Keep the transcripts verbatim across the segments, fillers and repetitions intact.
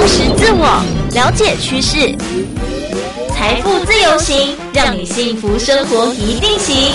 识自我，了解趋势，财富自由行，让你幸福生活一定行。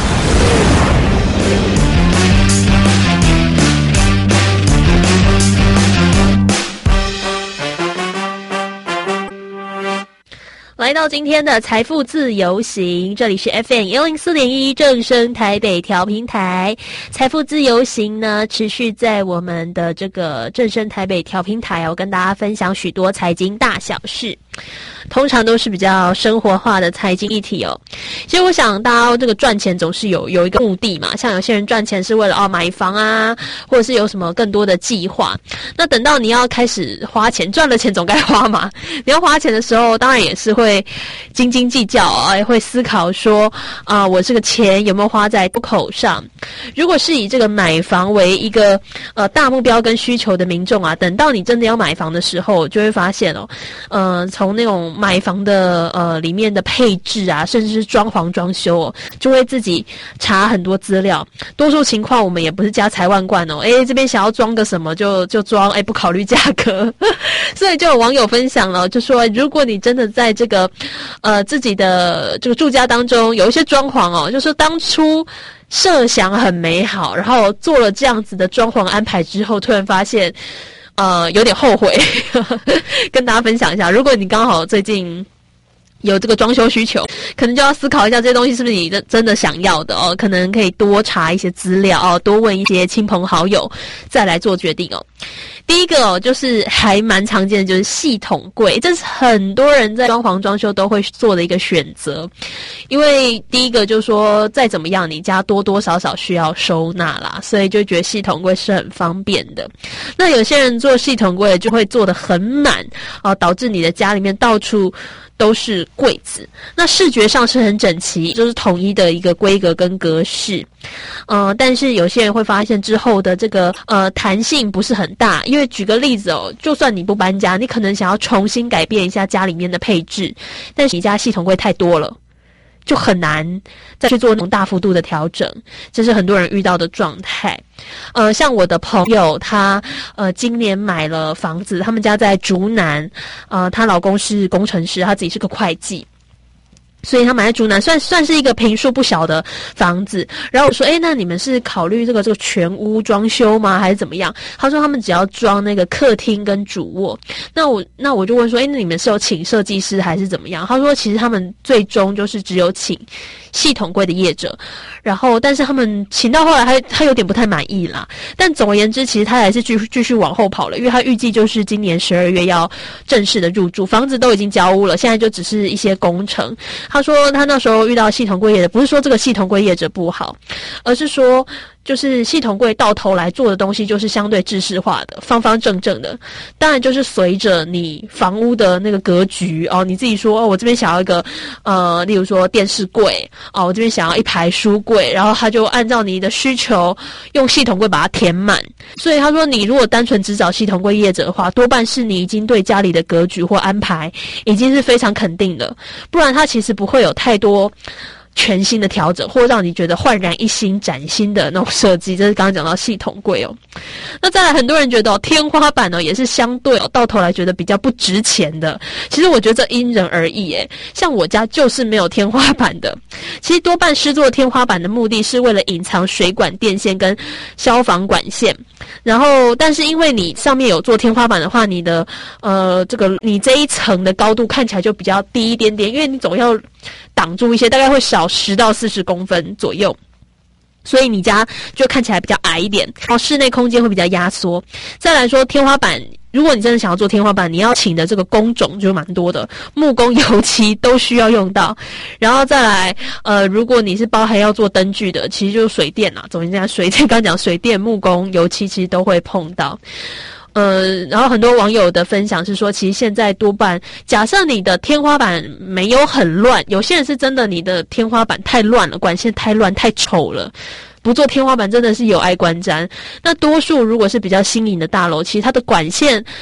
来到今天的财富自由行，这里是 F M 一零四点一正声台北调频台。财富自由行呢，持续在我们的这个正声台北调频台哦，跟大家分享许多财经大小事。通常都是比较生活化的财经议题哦。其实我想大家这个赚钱总是有有一个目的嘛，像有些人赚钱是为了哦买房啊，或者是有什么更多的计划。那等到你要开始花钱，赚了钱总该花嘛。你要花钱的时候，当然也是会斤斤计较啊，也会思考说啊、呃，我这个钱有没有花在口上。如果是以这个买房为一个呃大目标跟需求的民众啊，等到你真的要买房的时候，就会发现哦，呃，从那种买房的呃里面的配置啊，甚至是装潢装修哦，就会自己查很多资料。多数情况我们也不是家财万贯哦，诶，这边想要装个什么就就装，诶，不考虑价格。所以就有网友分享了，就说如果你真的在这个呃自己的这个住家当中有一些装潢哦，就是当初设想很美好，然后做了这样子的装潢安排之后，突然发现呃有点后悔。跟大家分享一下，如果你刚好最近有这个装修需求，可能就要思考一下这些东西是不是你真的想要的哦，可能可以多查一些资料哦，多问一些亲朋好友再来做决定哦。第一个哦，就是还蛮常见的，就是系统柜，这是很多人在装潢装修都会做的一个选择。因为第一个就是说，再怎么样，你家多多少少需要收纳啦，所以就觉得系统柜是很方便的。那有些人做系统柜就会做得很满啊，导致你的家里面到处都是柜子，那视觉上是很整齐，就是统一的一个规格跟格式。呃，但是有些人会发现之后的这个呃弹性不是很大，因为举个例子哦，就算你不搬家，你可能想要重新改变一下家里面的配置，但是你家系统柜太多了，就很难再去做那种大幅度的调整，这是很多人遇到的状态。呃，像我的朋友，她呃今年买了房子，他们家在竹南，呃，她老公是工程师，她自己是个会计。所以他买在竹南，算算是一个坪数不小的房子。然后我说，诶，那你们是考虑这个这个全屋装修吗？还是怎么样？他说他们只要装那个客厅跟主卧。那我那我就问说，诶，那你们是有请设计师还是怎么样？他说其实他们最终就是只有请系统柜的业者，然后但是他们请到后来他他有点不太满意啦。但总而言之，其实他还是继续继续往后跑了，因为他预计就是今年十二月要正式的入住，房子都已经交屋了，现在就只是一些工程。他说他那时候遇到系统柜业者，不是说这个系统柜业者不好，而是说就是系统柜到头来做的东西就是相对制式化的，方方正正的。当然就是随着你房屋的那个格局哦，你自己说哦，我这边想要一个呃，例如说电视柜哦，我这边想要一排书柜，然后他就按照你的需求用系统柜把它填满。所以他说你如果单纯只找系统柜业者的话，多半是你已经对家里的格局或安排已经是非常肯定的，不然他其实不会有太多全新的调整，或让你觉得焕然一新、崭新的那种设计。这是刚刚讲到系统柜哦。那再来，很多人觉得哦，天花板哦也是相对哦，到头来觉得比较不值钱的。其实我觉得这因人而异诶，像我家就是没有天花板的。其实多半施作天花板的目的是为了隐藏水管、电线跟消防管线。然后，但是因为你上面有做天花板的话，你的呃这个你这一层的高度看起来就比较低一点点，因为你总要挡住一些，大概会少十到四十公分左右，所以你家就看起来比较矮一点，然后室内空间会比较压缩。再来说天花板，如果你真的想要做天花板，你要请的这个工种就蛮多的，木工、油漆都需要用到。然后再来，呃，如果你是包含要做灯具的，其实就是水电啦。总之讲水电，刚讲水电、木工、油漆其实都会碰到。呃，然后很多网友的分享是说，其实现在多半，假设你的天花板没有很乱，有些人是真的你的天花板太乱了，管线太乱、太丑了。不做天花板真的是有碍观瞻。那多数如果是比较新颖的大楼，其实它的管线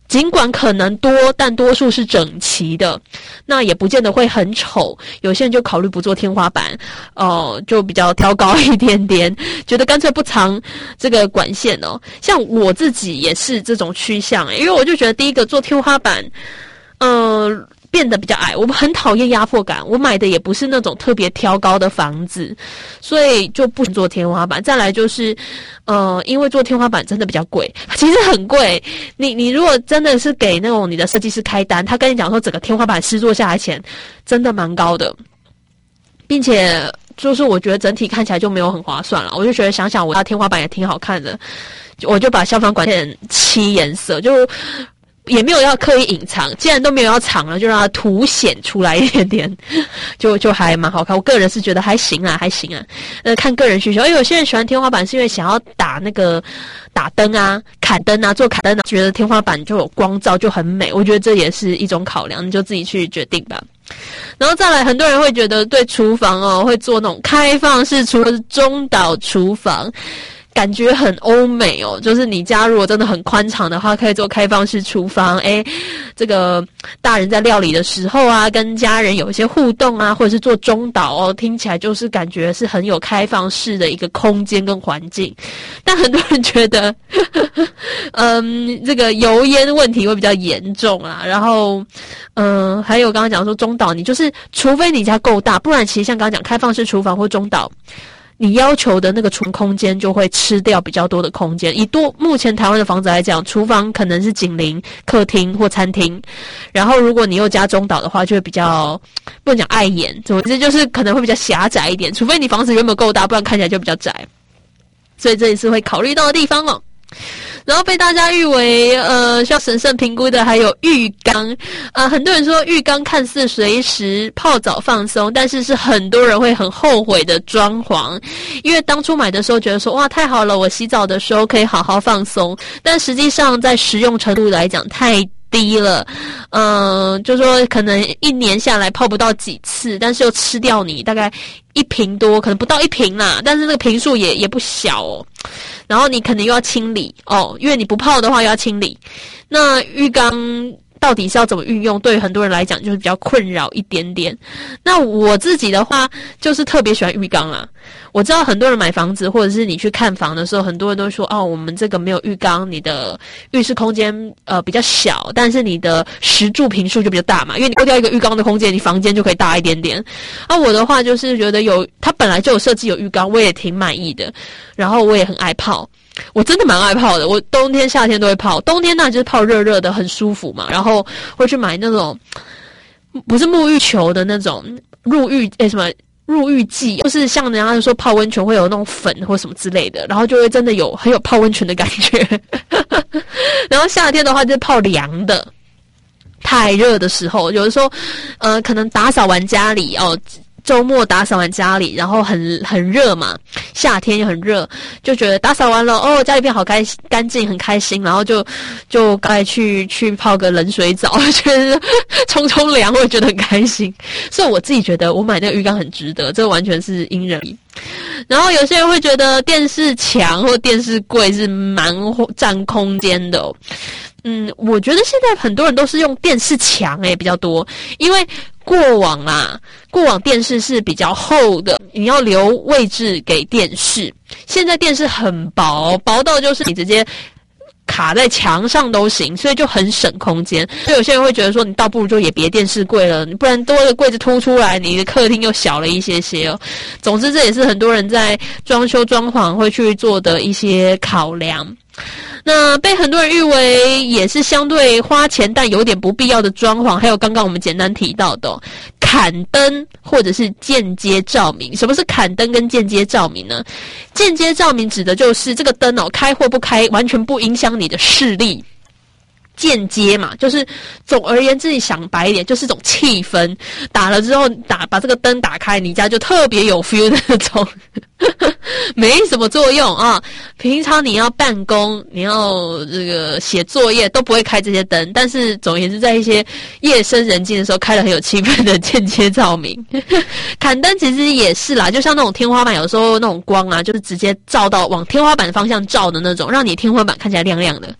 尽管可能多，但多数是整齐的，那也不见得会很丑。有些人就考虑不做天花板，哦、呃，就比较挑高一点点，觉得干脆不藏这个管线哦。像我自己也是这种趋向、欸，因为我就觉得第一个做天花板，呃。变得比较矮，我很讨厌压迫感。我买的也不是那种特别挑高的房子，所以就不做天花板。再来就是，呃，因为做天花板真的比较贵，其实很贵。你你如果真的是给那种你的设计师开单，他跟你讲说整个天花板施作下来钱真的蛮高的，并且就是我觉得整体看起来就没有很划算了。我就觉得想想我家天花板也挺好看的，我就把消防管线漆颜色就。也没有要刻意隐藏，既然都没有要藏了，就让它凸显出来一点点，就就还蛮好看。我个人是觉得还行啊，还行啊。呃，看个人需求，因为有些人喜欢天花板，是因为想要打那个打灯啊、砍灯啊、做砍灯啊，觉得天花板就有光照就很美。我觉得这也是一种考量，你就自己去决定吧。然后再来，很多人会觉得对厨房哦，会做那种开放式厨房、中岛厨房。感觉很欧美哦，就是你家如果真的很宽敞的话，可以做开放式厨房。诶，这个大人在料理的时候啊，跟家人有一些互动啊，或者是做中岛哦，听起来就是感觉是很有开放式的一个空间跟环境。但很多人觉得，呵呵嗯，这个油烟问题会比较严重啊。然后，嗯，还有刚刚讲说中岛，你就是除非你家够大，不然其实像刚刚讲开放式厨房或中岛。你要求的那个厨房空间就会吃掉比较多的空间。以多目前台湾的房子来讲，厨房可能是紧邻客厅或餐厅，然后如果你又加中岛的话，就会比较不能讲碍眼，总之就是可能会比较狭窄一点。除非你房子原本够大，不然看起来就比较窄。所以这也是会考虑到的地方哦。然后被大家誉为呃需要审慎评估的还有浴缸，呃很多人说浴缸看似随时泡澡放松，但是是很多人会很后悔的装潢，因为当初买的时候觉得说哇太好了，我洗澡的时候可以好好放松，但实际上在实用程度来讲太低了，嗯、呃，就说可能一年下来泡不到几次，但是又吃掉你大概一瓶多，可能不到一瓶啦，但是那个瓶数也也不小哦。然后你可能又要清理哦，因为你不泡的话又要清理。那浴缸到底是要怎么运用，对于很多人来讲就是比较困扰一点点。那我自己的话就是特别喜欢浴缸啦。我知道很多人买房子或者是你去看房的时候，很多人都说哦，我们这个没有浴缸，你的浴室空间呃比较小，但是你的实住坪数就比较大嘛，因为你扣掉一个浴缸的空间，你房间就可以大一点点。啊，我的话就是觉得有它本来就有设计有浴缸，我也挺满意的，然后我也很爱泡。我真的蛮爱泡的，我冬天夏天都会泡。冬天那就是泡热热的很舒服嘛，然后会去买那种不是沐浴球的那种入浴诶什么入浴剂，就是像人家说泡温泉会有那种粉或什么之类的，然后就会真的有很有泡温泉的感觉。然后夏天的话就是泡凉的，太热的时候，有的时候呃可能打扫完家里哦。周末打扫完家里，然后很很热嘛，夏天又很热，就觉得打扫完了哦，家里变好干干净，很开心，然后就就该去去泡个冷水澡，觉得冲冲凉，我也觉得很开心。所以我自己觉得我买那个浴缸很值得，这完全是因人而异。然后有些人会觉得电视墙或电视柜是蛮占空间的哦。嗯，我觉得现在很多人都是用电视墙诶比较多，因为过往啦，过往电视是比较厚的，你要留位置给电视。现在电视很薄，薄到就是你直接卡在墙上都行，所以就很省空间。所以有些人会觉得说，你倒不如就也别电视柜了，不然多个柜子凸出来，你的客厅又小了一些些哦。总之，这也是很多人在装修装潢会去做的一些考量。那被很多人誉为也是相对花钱但有点不必要的装潢，还有刚刚我们简单提到的、哦、砍灯或者是间接照明。什么是砍灯跟间接照明呢？间接照明指的就是这个灯哦，开或不开完全不影响你的视力。间接嘛，就是总而言之，你想白一点，就是一种气氛。打了之后，打把这个灯打开，你家就特别有 feel 的那种，没什么作用啊。平常你要办公，你要这个写作业都不会开这些灯，但是总而言之，在一些夜深人静的时候，开了很有气氛的间接照明。砍灯其实也是啦，就像那种天花板，有时候那种光啊，就是直接照到往天花板方向照的那种，让你天花板看起来亮亮的。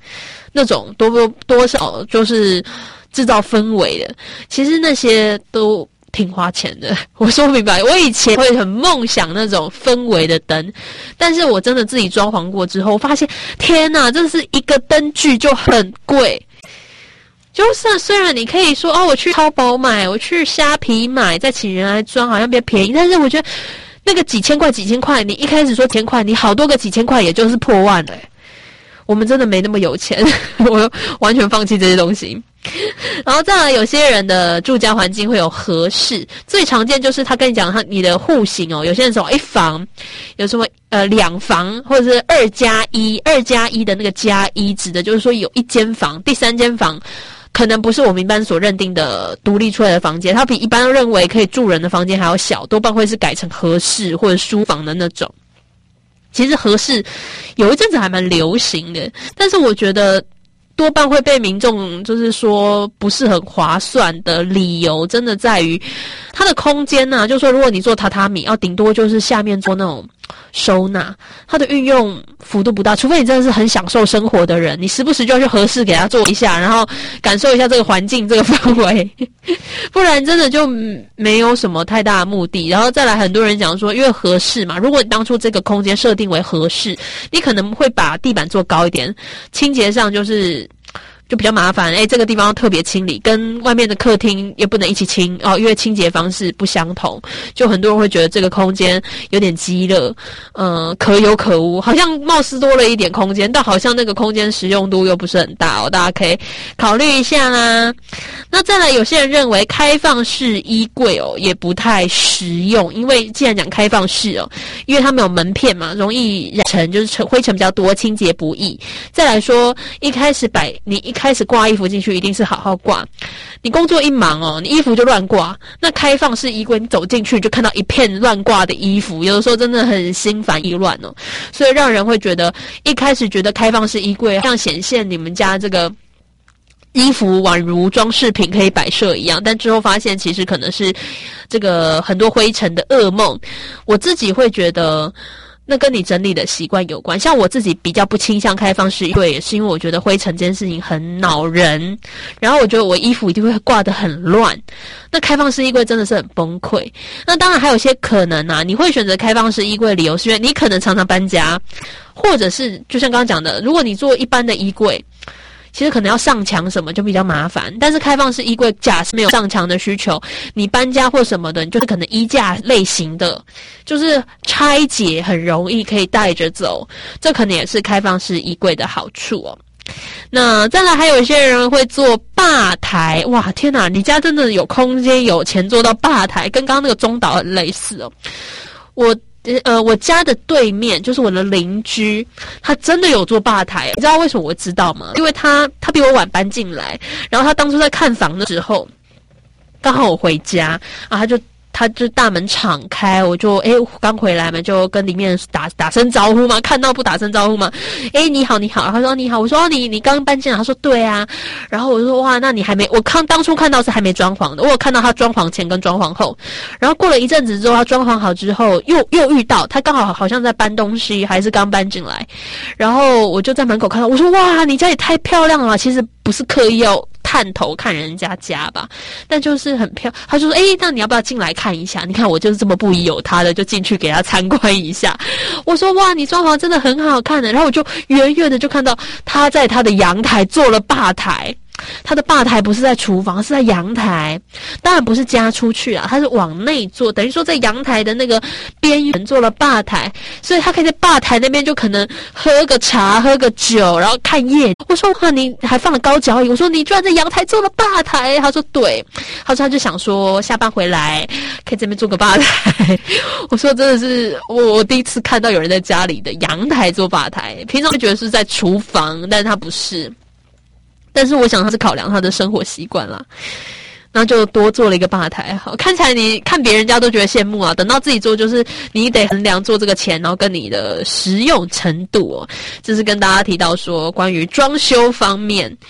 那种多多多少就是制造氛围的，其实那些都挺花钱的。我说明白，我以前会很梦想那种氛围的灯，但是我真的自己装潢过之后，发现天哪，这是一个灯具就很贵。就算虽然你可以说哦，我去淘宝买，我去虾皮买，再请人来装，好像比较便宜，但是我觉得那个几千块几千块，你一开始说几千块，你好多个几千块也就是破万了。我们真的没那么有钱，我完全放弃这些东西。然后再来，有些人的住家环境会有合适，最常见就是他跟你讲他你的户型哦，有些人说一房，有什么呃两房或者是二加一，二加一的那个加一指的就是说有一间房，第三间房可能不是我们一般所认定的独立出来的房间，它比一般认为可以住人的房间还要小，多半会是改成合适或者书房的那种。其实合适有一阵子还蛮流行的，但是我觉得多半会被民众就是说不是很划算的理由，真的在于它的空间啊，就是说如果你做榻榻米，要顶多就是下面做那种收纳，它的运用幅度不大，除非你真的是很享受生活的人，你时不时就要去合适给它做一下，然后感受一下这个环境这个氛围，不然真的就没有什么太大的目的。然后再来很多人讲说因为合适嘛，如果你当初这个空间设定为合适，你可能会把地板做高一点，清洁上就是就比较麻烦，诶，这个地方要特别清理，跟外面的客厅也不能一起清哦，因为清洁方式不相同，就很多人会觉得这个空间有点激热，呃，可有可无，好像貌似多了一点空间，但好像那个空间实用度又不是很大哦，大家可以考虑一下啦。那再来，有些人认为开放式衣柜哦也不太实用，因为既然讲开放式哦，因为它没有门片嘛，容易染尘，就是尘灰尘比较多，清洁不易。再来说，一开始摆你一开始挂衣服进去，一定是好好挂。你工作一忙哦，你衣服就乱挂。那开放式衣柜，你走进去就看到一片乱挂的衣服，有的时候真的很心烦意乱哦。所以让人会觉得，一开始觉得开放式衣柜像显现你们家这个衣服宛如装饰品可以摆设一样，但之后发现其实可能是这个很多灰尘的噩梦。我自己会觉得那跟你整理的习惯有关，像我自己比较不倾向开放式衣柜，也是因为我觉得灰尘这件事情很恼人，然后我觉得我衣服一定会挂得很乱，那开放式衣柜真的是很崩溃。那当然还有一些可能啊，你会选择开放式衣柜的理由是因为你可能常常搬家，或者是就像刚刚讲的，如果你做一般的衣柜，其实可能要上墙什么就比较麻烦，但是开放式衣柜假设没有上墙的需求，你搬家或什么的，你就是可能衣架类型的，就是拆解很容易可以带着走，这可能也是开放式衣柜的好处哦。那再来还有一些人会做吧台，哇天哪，你家真的有空间有钱做到吧台，跟刚刚那个中岛很类似哦。我呃，我家的对面就是我的邻居，他真的有做吧台。你知道为什么我知道吗？因为他他比我晚搬进来，然后他当初在看房的时候，刚好我回家，然后他就他就大门敞开，我就诶刚回来嘛，就跟里面打打声招呼嘛，看到不打声招呼嘛，诶你好你好，他说你好，我说你你刚搬进来，他说对啊，然后我说哇，那你还没，我看当初看到是还没装潢的，我有看到他装潢前跟装潢后，然后过了一阵子之后，他装潢好之后，又又遇到他刚好好像在搬东西，还是刚搬进来，然后我就在门口看到，我说哇，你家也太漂亮了吧，其实不是刻意要探头看人家家吧，但就是很漂亮。他就说诶那你要不要进来看一下，你看我就是这么不疑有他的，就进去给他参观一下。我说哇，你装潢真的很好看的，然后我就远远的就看到他在他的阳台做了吧台，他的吧台不是在厨房，是在阳台，当然不是加出去啊，他是往内做，等于说在阳台的那个边缘做了吧台，所以他可以在吧台那边就可能喝个茶喝个酒，然后看夜。我说哇，你还放了高脚椅，我说你居然在阳台做了吧台，他说对，他说他就想说下班回来可以这边做个吧台。我说真的是我我第一次看到有人在家里的阳台做吧台，平常就觉得是在厨房，但是他不是，但是我想他是考量他的生活习惯啦，然后就多做了一个吧台。好，看起来你看别人家都觉得羡慕啊，等到自己做就是你得衡量做这个钱，然后跟你的实用程度哦。这是跟大家提到说关于装修方面。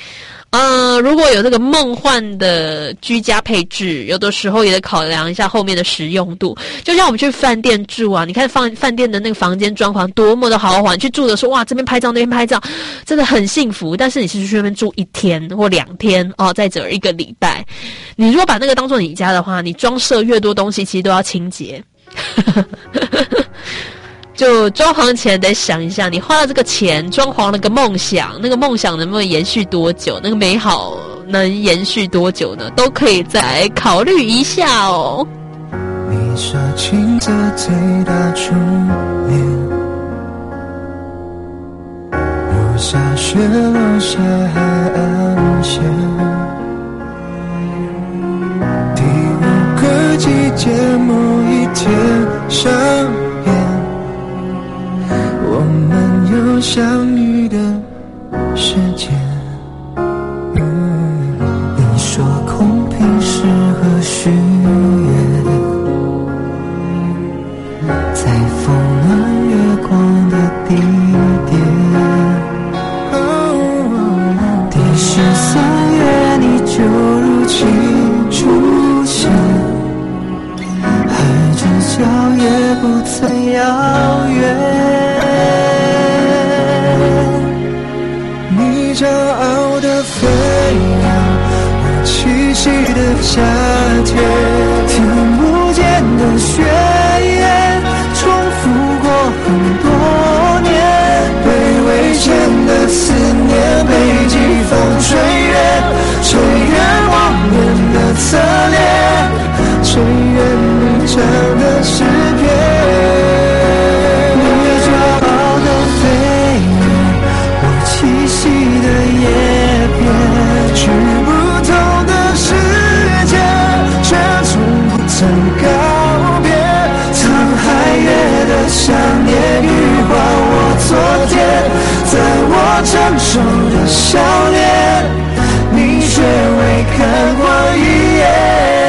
呃，如果有这个梦幻的居家配置，有的时候也得考量一下后面的实用度。就像我们去饭店住啊，你看饭饭店的那个房间装潢多么的豪华，你去住的时候，哇，这边拍照那边拍照，真的很幸福。但是你是去那边住一天或两天哦，再者一个礼拜，你如果把那个当做你家的话，你装设越多东西，其实都要清洁。就装潢前得想一下，你花了这个钱装潢了个梦想，那个梦想能不能延续多久，那个美好能延续多久呢，都可以再考虑一下哦。 你说青色最大初恋，如下雪落下海岸线，第五个季节某一天上演，我们有相遇的时间。嗯，你说空瓶适合许愿，在风暖月光的地点。哦，第十三月你就如期出现，海之角也不曾遥远。你骄傲的飞扬，我栖息的夏天，听不见的宣言，重复过很多年，被危险的思念被季风吹远，吹远我们的侧脸，吹远你唱的诗篇。你骄傲的飞远，我栖息的叶片，去不同的世界，却从不曾告别。沧海月的想念羽化我昨天，在我成熟的笑脸，你却未看过一眼。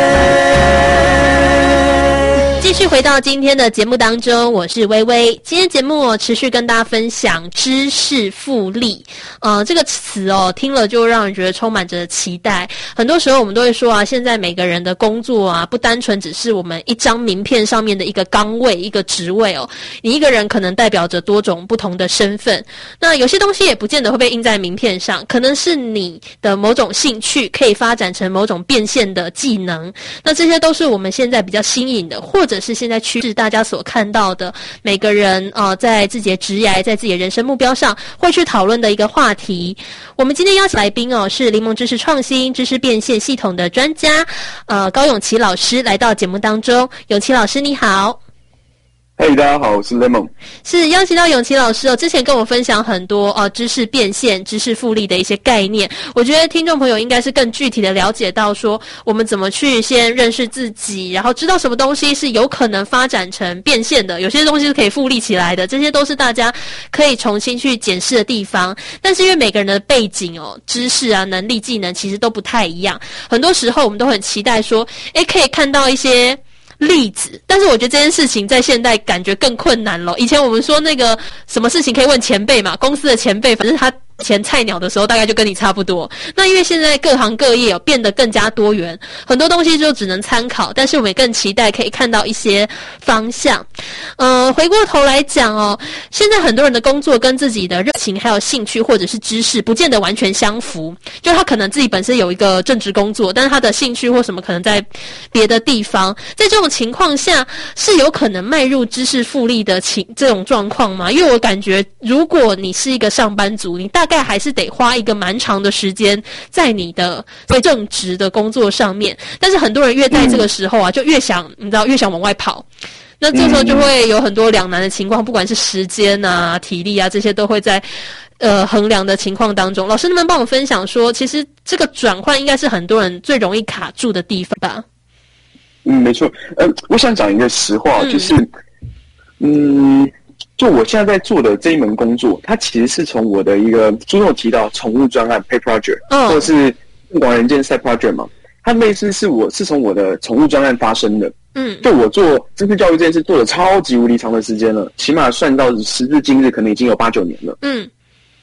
继续回到今天的节目当中，我是薇薇。今天节目哦，持续跟大家分享知识复利。呃，这个词哦，听了就让人觉得充满着期待。很多时候我们都会说啊，现在每个人的工作啊，不单纯只是我们一张名片上面的一个岗位、一个职位哦。你一个人可能代表着多种不同的身份。那有些东西也不见得会被印在名片上，可能是你的某种兴趣可以发展成某种变现的技能。那这些都是我们现在比较新颖的，或者是现在趋势大家所看到的，每个人呃在自己的职业、在自己的人生目标上会去讨论的一个话题。我们今天邀请来宾哦，是柠檬知识创新知识变现系统的专家，呃高永琪老师来到节目当中。永琪老师你好。 嘿、hey, 大家好，我是 Lemon。 是邀请到永琪老师哦，之前跟我分享很多呃知识变现、知识复利的一些概念，我觉得听众朋友应该是更具体的了解到说，我们怎么去先认识自己，然后知道什么东西是有可能发展成变现的，有些东西是可以复利起来的，这些都是大家可以重新去检视的地方。但是因为每个人的背景哦、知识啊、能力、技能其实都不太一样，很多时候我们都很期待说，诶，可以看到一些例子，但是我觉得这件事情在现代感觉更困难了。以前我们说那个什么事情可以问前辈嘛，公司的前辈，反正他前菜鸟的时候大概就跟你差不多。那因为现在各行各业、哦、变得更加多元，很多东西就只能参考，但是我们也更期待可以看到一些方向。呃，回过头来讲哦，现在很多人的工作跟自己的热情还有兴趣或者是知识不见得完全相符，就他可能自己本身有一个正职工作，但是他的兴趣或什么可能在别的地方，在这种情况下是有可能迈入知识复利的情这种状况吗？因为我感觉如果你是一个上班族，你大概还是得花一个蛮长的时间在你的最正职的工作上面，但是很多人越在这个时候啊，就越想你知道越想往外跑，那这时候就会有很多两难的情况，不管是时间啊、体力啊，这些都会在呃衡量的情况当中。老师能不能帮我分享说，其实这个转换应该是很多人最容易卡住的地方吧？ 嗯，没错。呃，我想讲一个实话，就是，嗯，就我现在在做的这一门工作，它其实是从我的一个书中有提到宠物专案 pet project，、哦、或者是广人间 side project 嘛，它类似是我是从我的宠物专案发生的。嗯，就我做知识教育这件事做了超级无敌长的时间了，起码算到时至今日，可能已经有八九年了。嗯。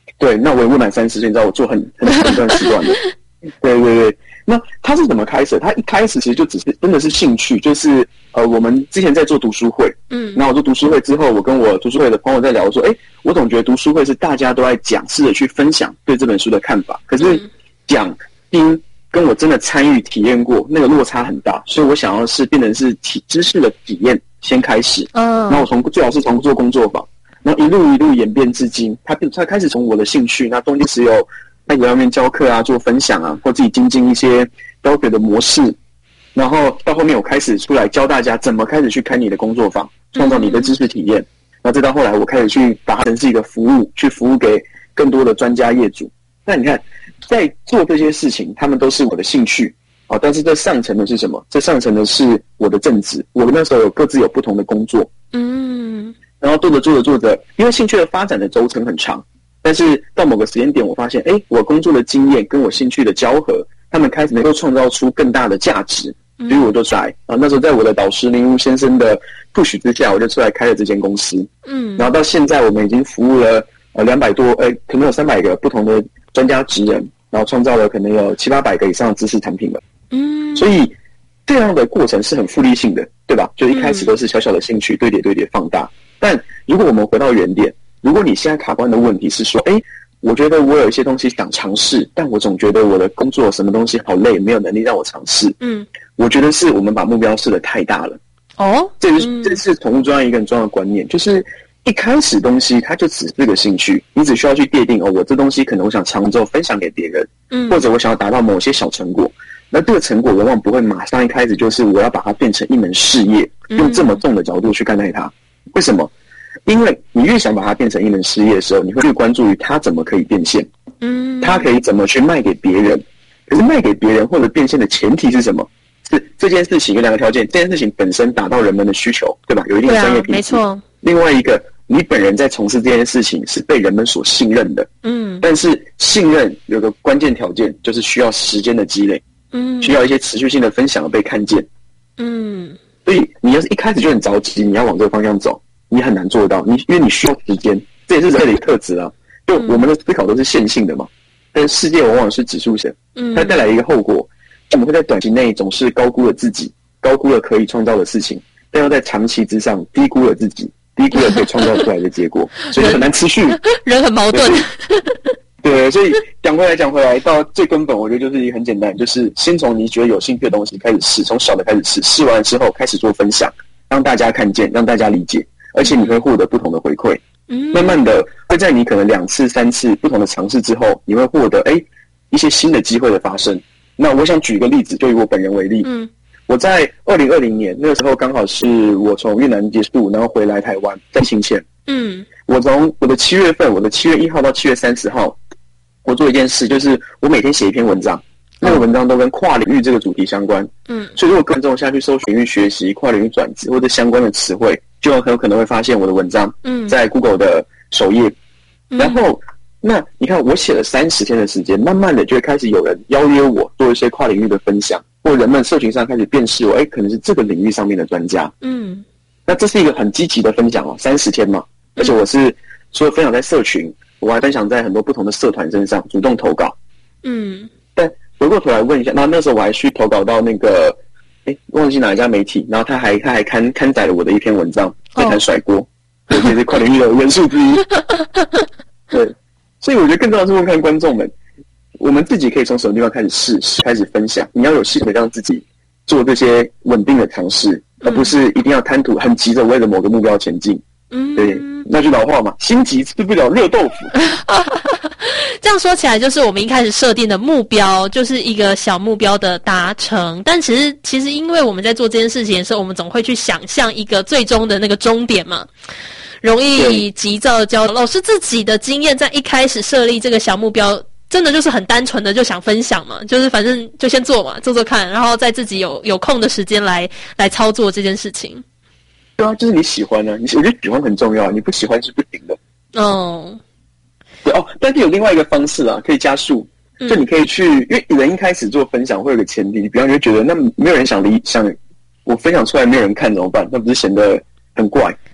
对，那我也未满三十岁，你知道我做很很很段时段的。对对对，那他是怎么开始的？他一开始其实就只是真的是兴趣，就是呃，我们之前在做读书会，嗯，那我做读书会之后，我跟我读书会的朋友在聊，我说，哎，我总觉得读书会是大家都在讲，试着去分享对这本书的看法，可是讲听跟我真的参与体验过，那个落差很大，所以我想要是变成是体知识的体验先开始，嗯，那我从最好是从做工作坊。然后一路一路演变至今，他他开始从我的兴趣，那中间只有在外面教课啊、做分享啊，或自己精进一些教学的模式，然后到后面我开始出来教大家怎么开始去开你的工作坊，创造你的知识体验。那再到后来，我开始去把它成是一个服务，去服务给更多的专家业主。那你看，在做这些事情，他们都是我的兴趣啊，但是这上层的是什么？这上层的是我的正职。我那时候有各自有不同的工作，嗯。然后做着做着做着，因为兴趣的发展的轴承很长，但是到某个时间点，我发现，哎，我工作的经验跟我兴趣的交合，他们开始能够创造出更大的价值，所以我就出来啊。那时候在我的导师林如先生的 push 之下，我就出来开了这间公司。嗯，然后到现在，我们已经服务了呃两百多，呃，可能有三百个不同的专家职人，然后创造了可能有七八百个以上的知识产品了。嗯，所以这样的过程是很复利性的，对吧？就一开始都是小小的兴趣堆叠堆叠放大。但如果我们回到原点，如果你现在卡关的问题是说，哎，我觉得我有一些东西想尝试，但我总觉得我的工作什么东西好累，没有能力让我尝试。嗯，我觉得是我们把目标设得太大了。哦，这是、嗯、这是宠物专案一个很重要的观念，就是一开始东西它就只是个兴趣，你只需要去界定哦，我这东西可能我想长久分享给别人，嗯，或者我想要达到某些小成果。那这个成果往往不会马上一开始就是我要把它变成一门事业，用这么重的角度去看待它。为什么？因为你越想把它变成一门事业的时候，你会越关注于它怎么可以变现，嗯，它可以怎么去卖给别人。可是卖给别人或者变现的前提是什么？是这件事情有两个条件，这件事情本身达到人们的需求，对吧？有一定的专业品质。对啊，没错。另外一个，你本人在从事这件事情是被人们所信任的，嗯。但是信任有个关键条件，就是需要时间的积累，嗯，需要一些持续性的分享而被看见，嗯。所以你要是一开始就很着急，你要往这个方向走，你很难做到。你因为你需要时间，这也是人类的特质啊。就我们的思考都是线性的嘛，但世界往往是指数型，嗯，它带来一个后果，我们会在短期内总是高估了自己，高估了可以创造的事情，但要在长期之上低估了自己，低估了可以创造出来的结果，所以很难持续。 人很矛盾。 对，所以讲回来讲回来，到最根本，我觉得就是很简单，就是先从你觉得有兴趣的东西开始试，从小的开始试，试完之后开始做分享，让大家看见，让大家理解，而且你会获得不同的回馈。嗯，慢慢的会在你可能两次、三次不同的尝试之后，你会获得哎一些新的机会的发生。那我想举一个例子，就以我本人为例，嗯，我在二零二零年那个时候刚好是我从越南结束，然后回来台湾在新签，嗯，我从我的七月份，我的七月一号到七月三十号。我做一件事，就是我每天写一篇文章，那个文章都跟跨领域这个主题相关。嗯，所以如果观众下去搜领域学习、跨领域转职或者相关的词汇，就很有可能会发现我的文章。嗯，在 Google 的首页。嗯、然后，那你看我写了三十天的时间，慢慢的就会开始有人邀约我做一些跨领域的分享，或人们社群上开始辨识我，哎，可能是这个领域上面的专家。嗯，那这是一个很积极的分享哦，三十天嘛，而且我是除了分享在社群。我还分享在很多不同的社团身上，主动投稿。嗯，但回过头来问一下，那那时候我还去投稿到那个，哎，忘记哪一家媒体，然后他还他还刊刊载了我的一篇文章，在谈甩锅，我也是跨领域的元素之一。对，所以我觉得更重要的是问看观众们，我们自己可以从什么地方开始试，开始分享。你要有系统的让自己做这些稳定的尝试，嗯、而不是一定要贪图很急着为了某个目标前进。嗯，对，那句老话嘛，心急吃不了热豆腐。 这样说起来，就是我们一开始设定的目标，就是一个小目标的达成。但其实，其实因为我们在做这件事情的时候，我们总会去想象一个最终的那个终点嘛，容易急躁焦虑。老师自己的经验，在一开始设立这个小目标，真的就是很单纯的就想分享嘛，就是反正就先做嘛，做做看，然后再自己有有空的时间来来操作这件事情。 对啊，就是你喜欢呢、啊，你我觉得喜欢很重要，你不喜欢是不行的。哦，对哦，但是有另外一个方式啊，可以加速，就你可以去，因为人一开始做分享会有个前提，比方你会觉得那没有人想理想，我分享出来没有人看怎么办？那不是显得很怪？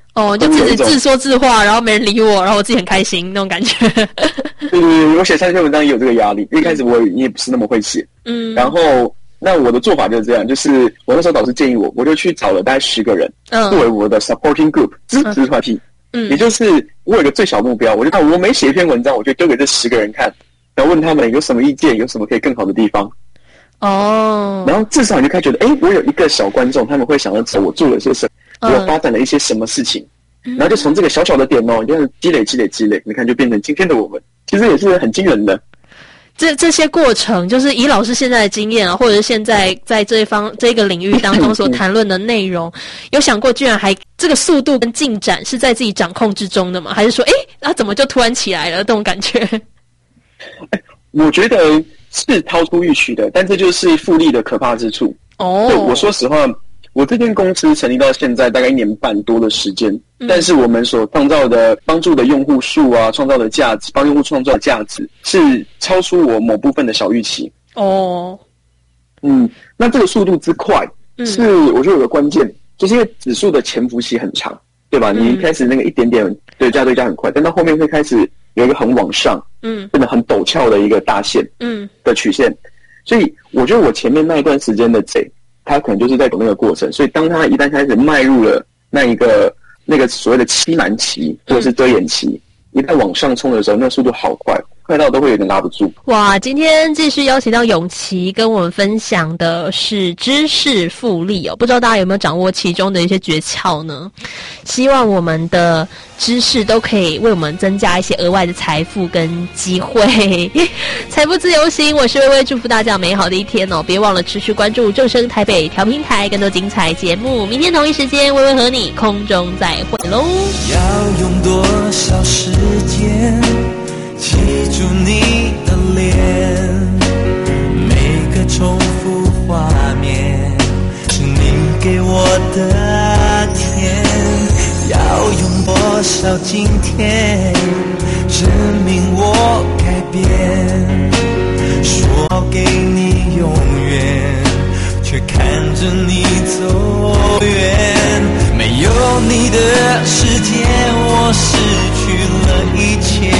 哦，就自己自说自话，然后没人理我，然后我自己很开心那种感觉。 对对对，我写三篇文章也有这个压力，一开始我也不是那么会写，嗯，然后那我的做法就是这样，就是我那时候导师建议我，我就去找了大概十个人，嗯，作为我的 supporting group 支持团体，嗯，也就是我有一个最小目标，我就看我每写一篇文章，我就丢给这十个人看，然后问他们有什么意见，有什么可以更好的地方。哦，然后至少你就开始觉得，哎，我有一个小观众，他们会想要知道我做了些什么，我发展了一些什么事情，然后就从这个小小的点哦，这样积累积累积累，你看就变成今天的我们，其实也是很惊人的。 这这些过程，就是以老师现在的经验啊，或者是现在在这一方这个领域当中所谈论的内容，有想过居然还这个速度跟进展是在自己掌控之中的吗？还是说，哎，啊怎么就突然起来了这种感觉？ 哎，我觉得是超出预期的，但这就是复利的可怕之处。哦，对，我说实话，我这间公司成立到现在大概一年半多的时间，嗯、但是我们所创造的帮助的用户数啊，创造的价值，帮用户创造的价值是超出我某部分的小预期。哦，嗯，那这个速度之快，是我觉得有个关键，就是因为指数的潜伏期很长，对吧？嗯、你一开始那个一点点对价对价很快，但到后面会开始有一个很往上，嗯，变得很陡峭的一个大线，嗯的曲线。所以我觉得我前面那一段时间的贼，他可能就是在走那个过程。所以当他一旦开始迈入了那一个那个所谓的欺瞒期或者是遮掩期，一旦往上冲的时候，那速度好快，快到都会有点拉不住。 哇，今天继续邀请到咏琪跟我们分享的是知识复利哦，不知道大家有没有掌握其中的一些诀窍呢？希望我们的知识都可以为我们增加一些额外的财富跟机会。财富自由行，我是微微，祝福大家美好的一天哦！别忘了持续关注正声台北调频台更多精彩节目。明天同一时间，微微和你空中再会喽。 要用多少时间记住你的脸？每个重复画面是你给我的甜。要用多少今天证明我改变？说给你永远，却看着你走远。没有你的世界，我失去了一切。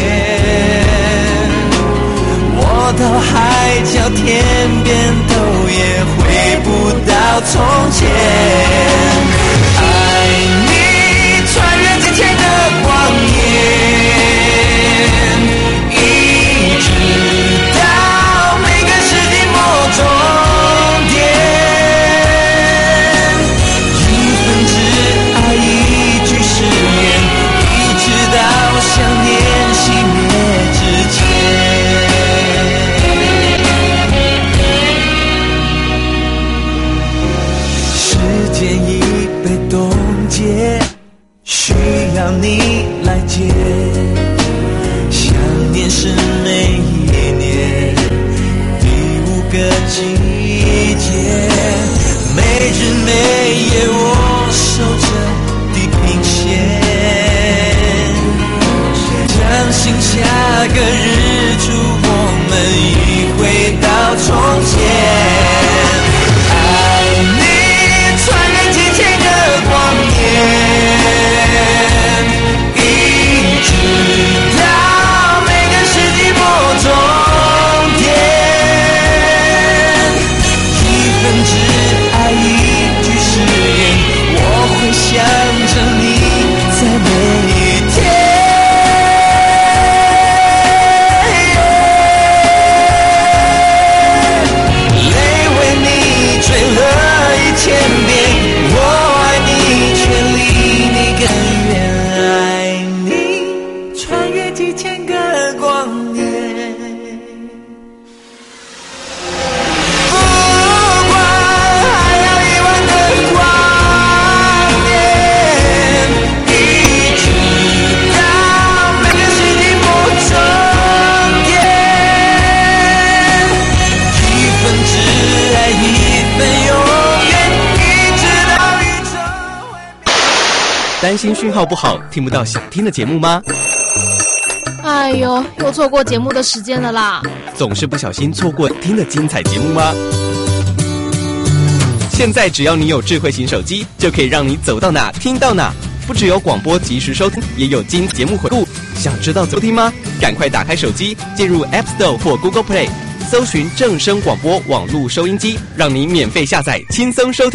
我到海角天边头也回不到从前。爱你穿越几千个光年，一直到每个世纪末终点。一份挚爱，一句誓言，一直到想念熄灭之前。时间已被冻结，需要你来接。想念是每一年第五个季节，每日每夜我守着地平线，相信下个日出我们已回到从前。爱你穿越几千个光年，一直到每个世纪末终点。一份挚爱，一句誓言，我会想着你在每一天。泪为你追了一千遍，我爱你却离你更远。爱你穿越几千个光年，不管还要一万个光年，一直到每个世纪末终点。一份挚爱，一份永远，一直到宇宙毁灭。 担心讯号不好，听不到想听的节目吗？ 哎呦，又错过节目的时间了啦！ 总是不小心错过听的精彩节目吗？现在只要你有智慧型手机，就可以让你走到哪听到哪。 不只有广播及时收听，也有精节目回顾。想知道怎么听吗？赶快打开手机，进入 App Store 或 Google Play，搜寻正声广播网络收音机，让你免费下载，轻松收听。